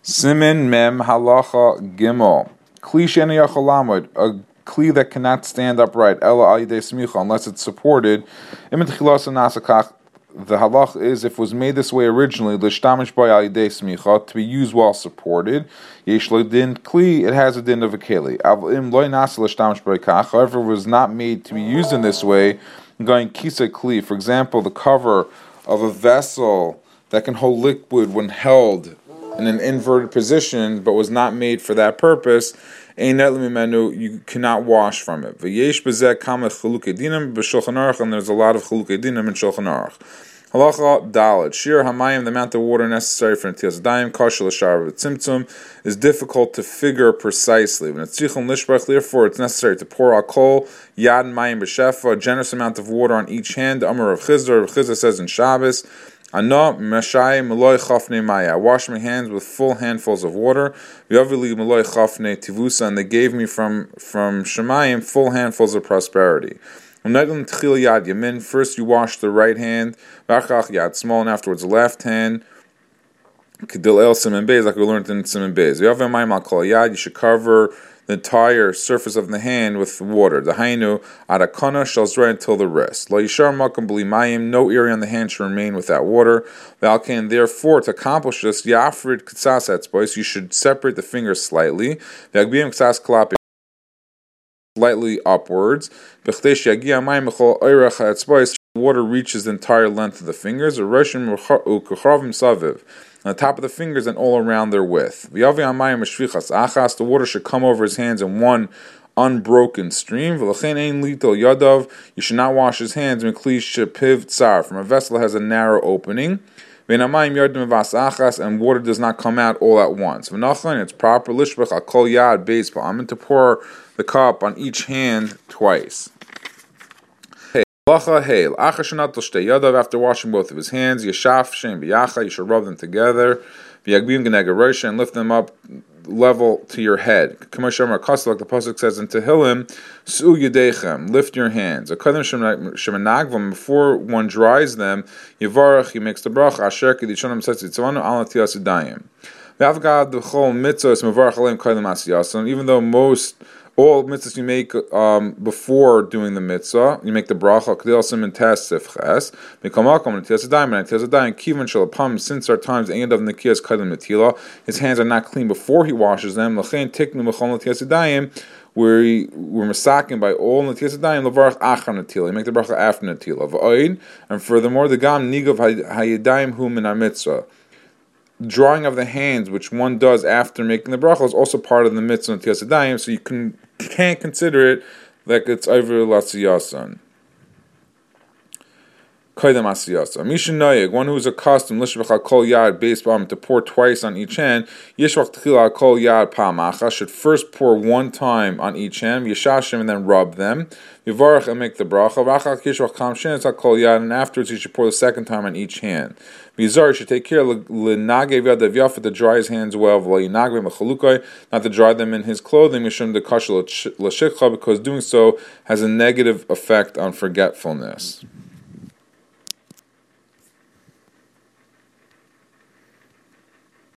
Simin mem halacha gimel. Kli sheni yachol lamod, a kli that cannot stand upright. Ela al yidei smicha, unless it's supported. Im tchilas nasakach. The halach is, if it was made this way originally, l'shtamish by al yidei smicha, to be used while supported. Yesh lo din kli, it has a din of a keli. Im loy nasa l'shtamish by kach. However, it was not made to be used in this way. Going kisa kli, for example, the cover of a vessel that can hold liquid when held in an inverted position, but was not made for that purpose, you cannot wash from it. And there's a lot of chalukei dinim in Shulchan Aruch. Halacha Daled. Shir hamayim, the amount of water necessary for Netilas Yadayim, kasher l'shar v'tzimtzum, is difficult to figure precisely. When it's tzrichon lishbach, therefore it's necessary to pour al kol yad mayim b'shefa, a generous amount of water on each hand. Amar Rav Chizda. Rav Chizda says in Shabbos, Ana mashai meloy chafnei maya. I wash my hands with full handfuls of water. V'yavili meloy chafnei tivusa, and they gave me from Shemayim full handfuls of prosperity. First you wash the right hand, yad small, and afterwards the left hand. Kedil el siman beis, like we learned in siman beis. You should cover the entire surface of the hand with water. The hainu adakana shall dry until the wrist. Lo yishar makam b'li mayim, no area on the hand should remain without water. V'alken, therefore, to accomplish this, yafrid k'tzas etzbos, you should separate the fingers slightly. V'agbiyim k'tzas klapi, slightly upwards. B'chtesh yagia mayim b'chol oirach etzbos, water reaches the entire length of the fingers. U'roshim u'kachavim saviv, on the top of the fingers and all around their width. The water should come over his hands in one unbroken stream. You should not wash his hands from a vessel that has a narrow opening. And water does not come out all at once. It's proper to pour the cup on each hand twice. After washing both of his hands, you should rub them together, and lift them up level to your head. Like the pasuk says in Tehillim, lift your hands. Before one dries them, he makes the bracha. Even though all mitzvahs you make before doing the mitzvah, you make the bracha. Since there are times his hands are not clean before he washes them. Where we're masaking by all Netilas Yadayim, you make the bracha after Netila. And furthermore, the gam nigav hayadayim hu min mitzvah. Drawing of the hands, which one does after making the bracha, is also part of the mitzvah of Netilas Yadayim, so you can't consider it like it's over l'asiyasan. Kaidam asiyasa. Misha noyeg, one who is accustomed lishvach kol yad beis b'am, to pour twice on each hand. Yishvach tchila kol yad pa'amacha, should first pour one time on each hand. Yishashim, and then rub them. Yivarach, and make the bracha. V'achak yishvach kam shenes kol yad, and afterwards he should pour the second time on each hand. Bizarre should take care l'nagev yadav yafa, to dry his hands well, v'lo mechalukai, not to dry them in his clothing, mishum de kashal l'shikcha, because doing so has a negative effect on forgetfulness.